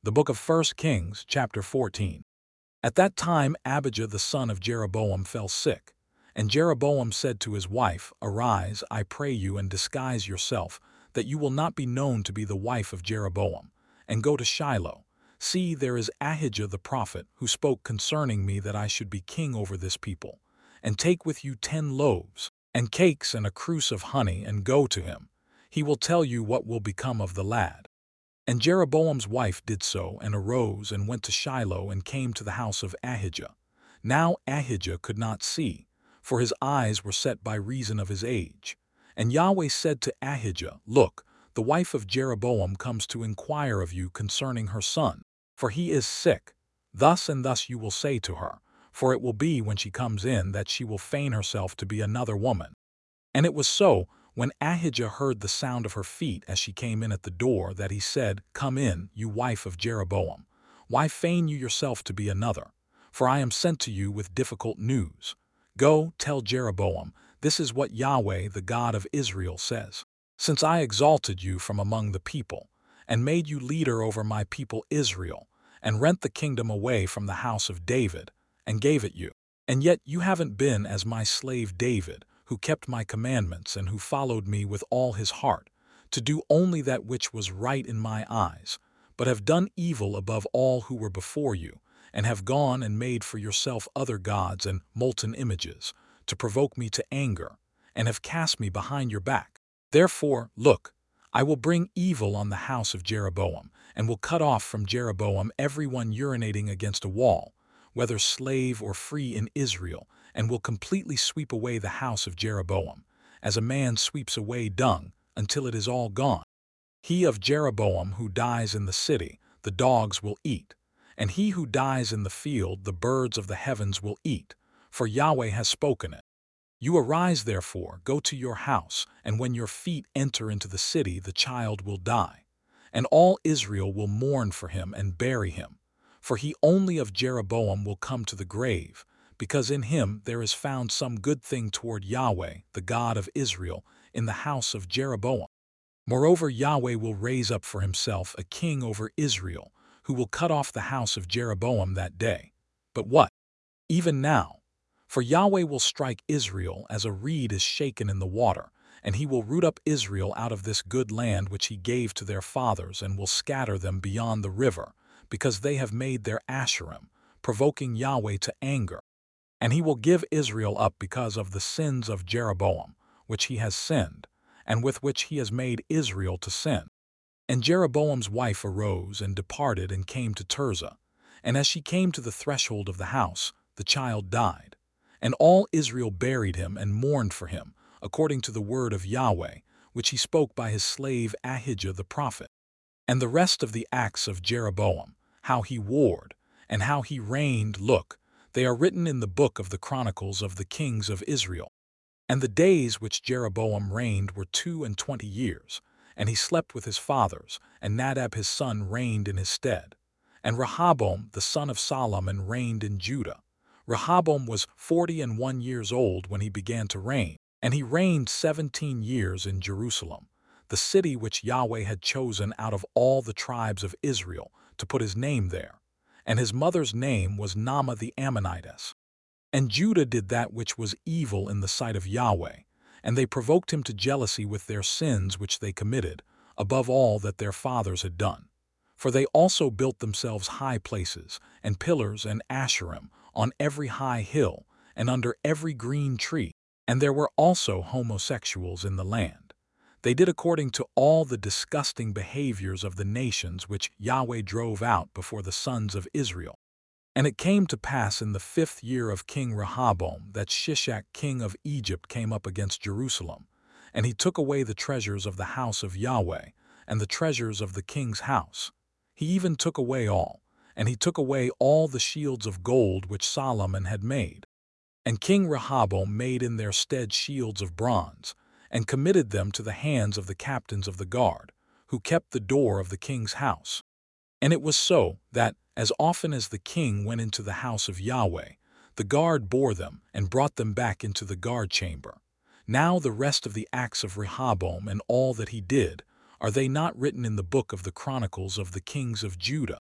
The book of 1 Kings, chapter 14. At that time Abijah the son of Jeroboam fell sick. And Jeroboam said to his wife, Arise, I pray you, and disguise yourself, that you will not be known to be the wife of Jeroboam, and go to Shiloh. See, there is Ahijah the prophet, who spoke concerning me that I should be king over this people. And take with you 10 loaves, and cakes, and a cruse of honey, and go to him. He will tell you what will become of the lad. And Jeroboam's wife did so, and arose, and went to Shiloh, and came to the house of Ahijah. Now Ahijah could not see, for his eyes were set by reason of his age. And Yahweh said to Ahijah, Look, the wife of Jeroboam comes to inquire of you concerning her son, for he is sick. Thus and thus you will say to her, for it will be when she comes in that she will feign herself to be another woman. And it was so, when Ahijah heard the sound of her feet as she came in at the door, that he said, Come in, you wife of Jeroboam. Why feign you yourself to be another? For I am sent to you with difficult news. Go, tell Jeroboam, this is what Yahweh, the God of Israel, says. Since I exalted you from among the people, and made you leader over my people Israel, and rent the kingdom away from the house of David, and gave it you, and yet you haven't been as my slave David, who kept my commandments and who followed me with all his heart, to do only that which was right in my eyes, but have done evil above all who were before you, and have gone and made for yourself other gods and molten images, to provoke me to anger, and have cast me behind your back. Therefore, look, I will bring evil on the house of Jeroboam, and will cut off from Jeroboam everyone urinating against a wall, whether slave or free in Israel, and will completely sweep away the house of Jeroboam, as a man sweeps away dung, until it is all gone. He of Jeroboam who dies in the city, the dogs will eat, and he who dies in the field, the birds of the heavens will eat, for Yahweh has spoken it. You arise therefore, go to your house, and when your feet enter into the city, the child will die. And all Israel will mourn for him and bury him, for he only of Jeroboam will come to the grave, because in him there is found some good thing toward Yahweh, the God of Israel, in the house of Jeroboam. Moreover, Yahweh will raise up for himself a king over Israel, who will cut off the house of Jeroboam that day. But what? Even now. For Yahweh will strike Israel as a reed is shaken in the water, and he will root up Israel out of this good land which he gave to their fathers, and will scatter them beyond the river, because they have made their Asherim, provoking Yahweh to anger. And he will give Israel up because of the sins of Jeroboam, which he has sinned, and with which he has made Israel to sin. And Jeroboam's wife arose and departed and came to Tirzah. And as she came to the threshold of the house, the child died. And all Israel buried him and mourned for him, according to the word of Yahweh, which he spoke by his slave Ahijah the prophet. And the rest of the acts of Jeroboam, how he warred, and how he reigned, look, they are written in the book of the Chronicles of the kings of Israel. And the days which Jeroboam reigned were 22 years, and he slept with his fathers, and Nadab his son reigned in his stead. And Rehoboam the son of Solomon reigned in Judah. Rehoboam was 41 years old when he began to reign, and he reigned 17 years in Jerusalem, the city which Yahweh had chosen out of all the tribes of Israel to put his name there. And his mother's name was Naamah the Ammonitess. And Judah did that which was evil in the sight of Yahweh, and they provoked him to jealousy with their sins which they committed, above all that their fathers had done. For they also built themselves high places, and pillars and Asherim, on every high hill, and under every green tree, and there were also homosexuals in the land. They did according to all the disgusting behaviors of the nations which Yahweh drove out before the sons of Israel. And it came to pass in the 5th year of King Rehoboam that Shishak king of Egypt came up against Jerusalem, and he took away the treasures of the house of Yahweh, and the treasures of the king's house. He even took away all, and he took away all the shields of gold which Solomon had made. And King Rehoboam made in their stead shields of bronze, and committed them to the hands of the captains of the guard, who kept the door of the king's house. And it was so, that, as often as the king went into the house of Yahweh, the guard bore them and brought them back into the guard chamber. Now the rest of the acts of Rehoboam and all that he did, are they not written in the book of the Chronicles of the kings of Judah?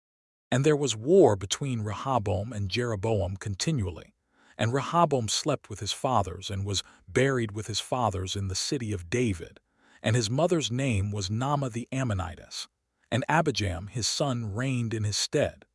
And there was war between Rehoboam and Jeroboam continually. And Rehoboam slept with his fathers and was buried with his fathers in the city of David. And his mother's name was Naamah the Ammonitess. And Abijam his son reigned in his stead.